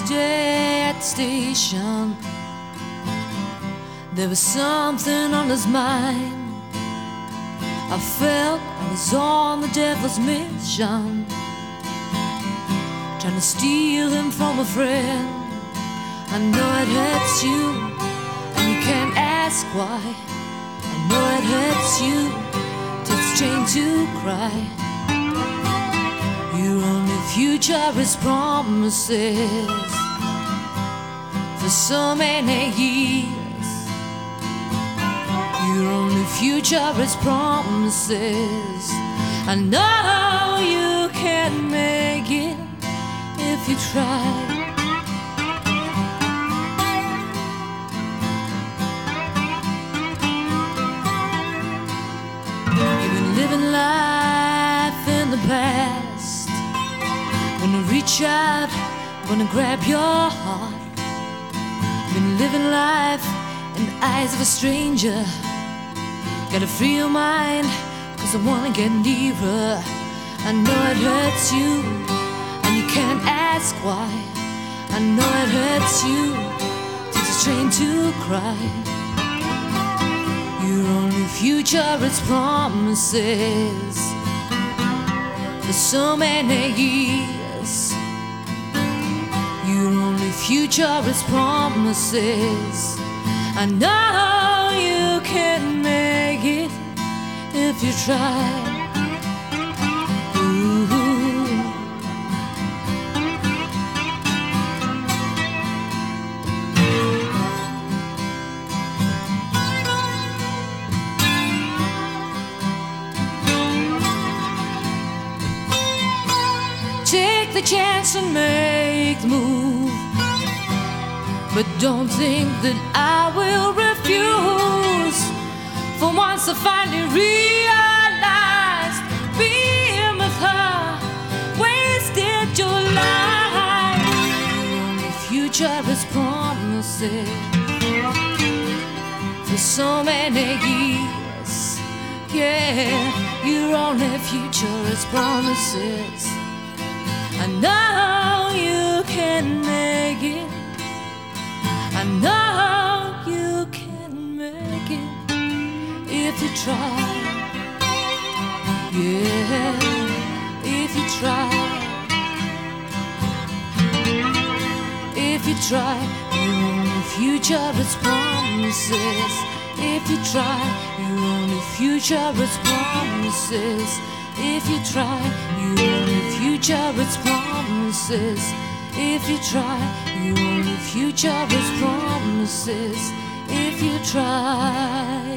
day at the station, there was something on his mind. I felt I was on the devil's mission, trying to steal him from a friend. I know it hurts you, and you can't ask why. I know it hurts you, it's chained to cry. Your only future is promises for so many years. Your only future is promises. I know you can make it if you try. You've been living life in the past, gonna reach out, gonna grab your heart. Been living life in the eyes of a stranger. Gotta free your mind, cause I wanna get nearer. I know it hurts you, and you can't ask why. I know it hurts you, takes a train to cry. Your only future is promises for so many years. Your only future is promises. I know you can make it if you try. Ooh. Take the chance and make the move, but don't think that I will refuse. For once I finally realized being with her wasted your life. Your only future is promises for so many years. Yeah, your only future is promises. I know you can make it. I know you can make it if you try. Yeah, if you try. If you try, your only future is promises. If you try, your only future is promises. If you try, your only future is promises. If you try, your only future is promises. If you try.